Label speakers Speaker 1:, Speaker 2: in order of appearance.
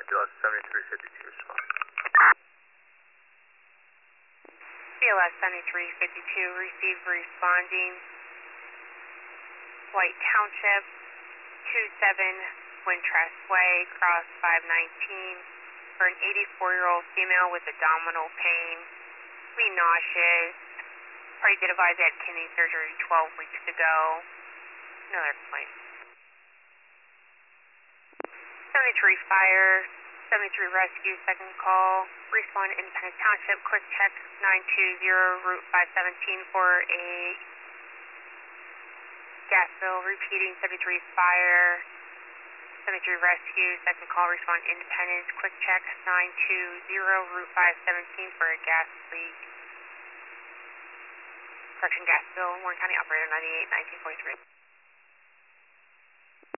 Speaker 1: BLS 7352 respond.
Speaker 2: BLS 7352 received responding White Township 27 Wintrust Way, cross 519 for an 84-year-old female with abdominal pain, be nauseous. Party did advise they had kidney surgery 12 weeks ago. Another complaint. 73 fire, 73 rescue, second call. Respond Independence Township, quick check 920 Route 517 for a gas spill. Repeating 73 fire, 73 rescue, second call. Respond Independence, quick check 920 Route 517 for a gas leak. Correction gas spill, Warren County Operator 98, 1943.